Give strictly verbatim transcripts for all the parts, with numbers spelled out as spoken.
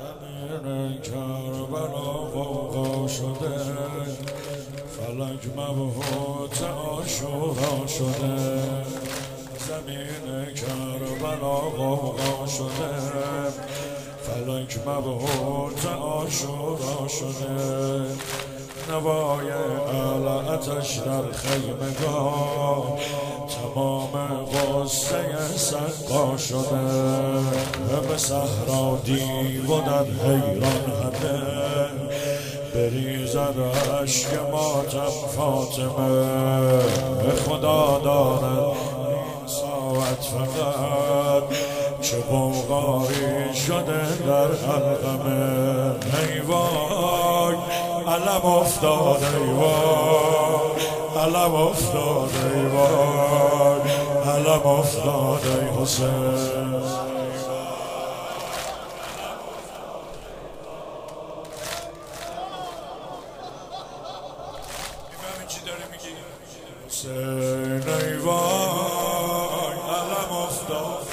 زمین کربلا غوغا شده، فلک مبهوت عاشورا شده. زمین کربلا غوغا شده، فلک مبهوت عاشورا شده. نوای اهل آتش در خیمگاه، تمام غصه سقا شده. به صحرا دیو و در حیران همه، بریزد اشک ماتم فاطمه. خدا دارد این ساعت فقط چه غوغایی شده در حلقمه. ای وای علم افتاد، ای وای علم افتاد، ای وای علم افتاد، ای حسین. حسین ای وای علم افتاد،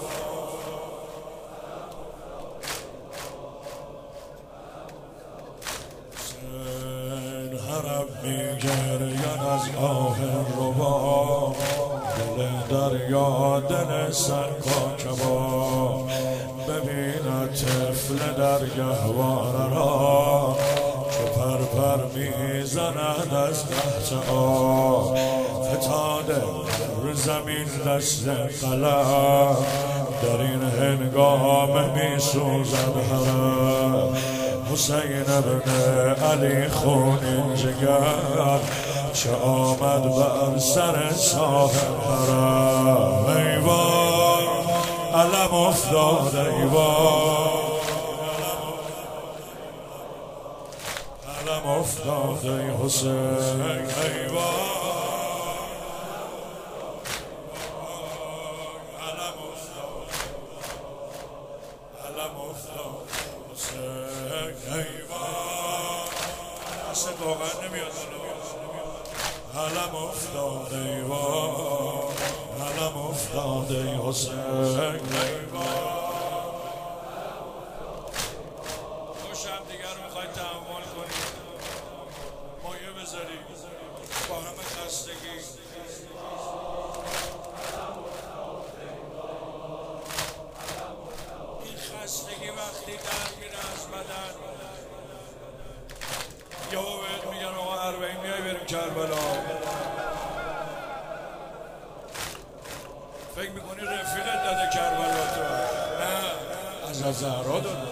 حسین حرم میگرید از آه ربا. دل دریا دل سرکا کبا، ببیند طفل در گهواره را که پر پر میزند از قحط آب. فتاده بر زمین دست قلم، در این هنگام میسوزد حرم. حسین ابن علی خون جگر، چه آمد بر سر صاحب حرم. ای وای علم افتاد، ای وای علم افتاد، ای حسین. ای وای علم افتاد، علم افتاد حسین. ای وای اصلا واقعا نمیاد. علم افتاد، ای وای علم افتاد، ای حسین. ای وای خوشم دیگر رو میخواید تحمل کنید، مایه بذارید با همه خستگی. این خستگی وقتی در میره از بدن، یهو بهت میگن آقا اربعین میای بریم کربلا. فکر میکنی رفیقت داده کربلا تو؟ نه، از زهرا داده.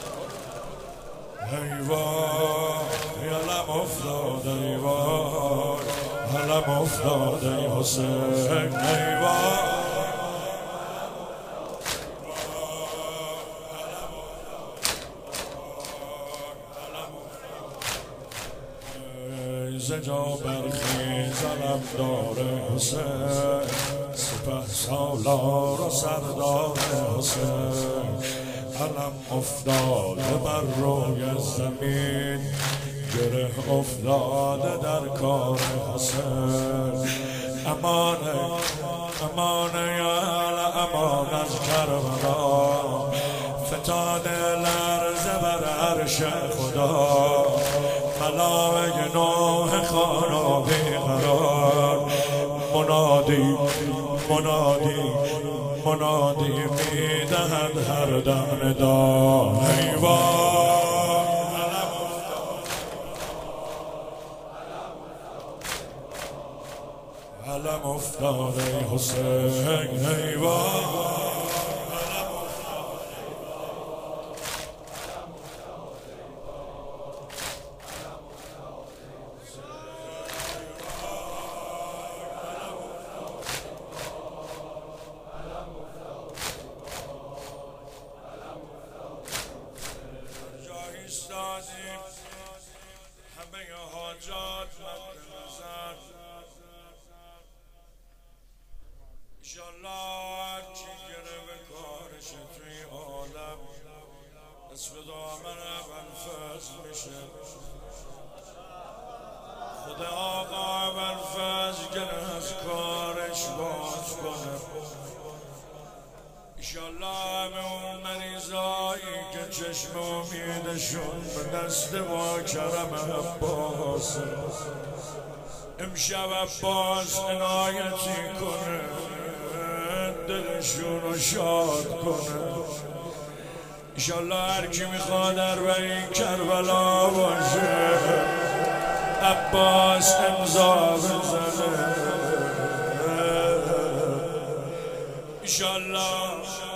ای وای علم افتاد، ای وای علم افتاد، ای حسین. ای وای زجا برخیز علم دار حسین، سپه سالار و سردار حسین. علم افتاده بر روی زمین، گره افتاده در کار حسین. امانه امانه یا امان از کربلا، فتاده لرزه بر عرش خدا. ملائک نوح خانا بیقرار، منادی منادی منادی میدهد هر دم ندا. ای وای علم افتاد، علم افتاد، ای حسین. ای وای همه حاجات مد نظر. انشالله چی گره به کارش توی عالم، اسم دامن ابوالفضل میشه. خدا آقا ابوالفضل گره از کارش باز کنه. انشالله به اون مریضایی که چشم امیدشون به دست با کرم عباس. امشب عباس عنایتی کنه دلشون رو شاد کنه. انشالله هر کی میخواد در این کربلا باشه عباس امضا بزنه. انشالله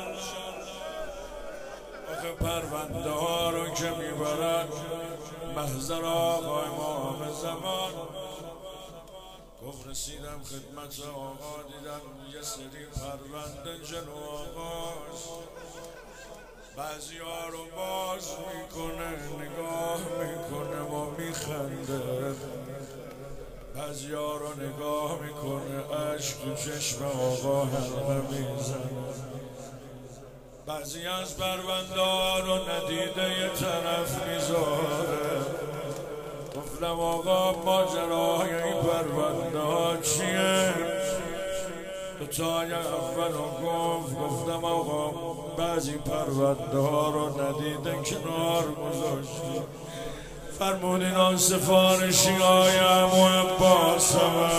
آخه پرونده ها رو که میبرد محضر آقای امام زمان. گفت رسیدم خدمت آقا دیدم یه سری پرونده جلو آقاست. بعضی ها رو باز میکنه نگاه میکنه و میخنده، بعضی ها رو نگاه میکنه عشق تو چشم آقا حلقه میزنه. بعضی از پرونده ها رو ندیده یه طرف میذاره. گفتم آقا ماجرای این پرونده ها چیه؟ تای اول رو گفت گفتم آقا بعضی پرونده ها رو ندیدن کنار گذاشتی. فرمودین آن سفارشی های عمو عباس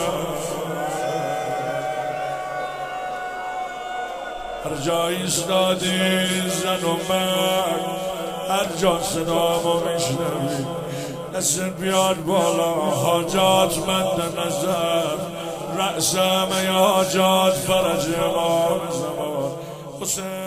هر جا ایستادی زن و مرد هر جا صدامو میشنوی دست بیاد بالا حاجات مد نظر رأس همه حاجات فرج امام زمان حسین.